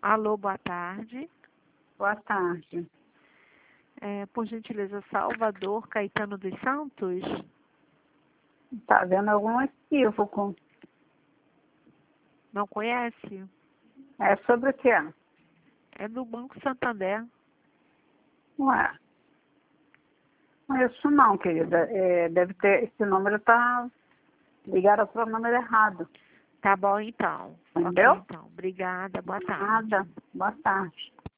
Alô, boa tarde. Boa tarde. Por gentileza, Salvador Caetano dos Santos? Tá vendo algum equívoco? Não conhece? É sobre o quê? É do Banco Santander. Ué, não é isso não, querida. Deve ter, esse número tá ligado para o número errado. Tá bom, então. Entendeu? Ok, então. Obrigada. Boa tarde. Nada. Boa tarde.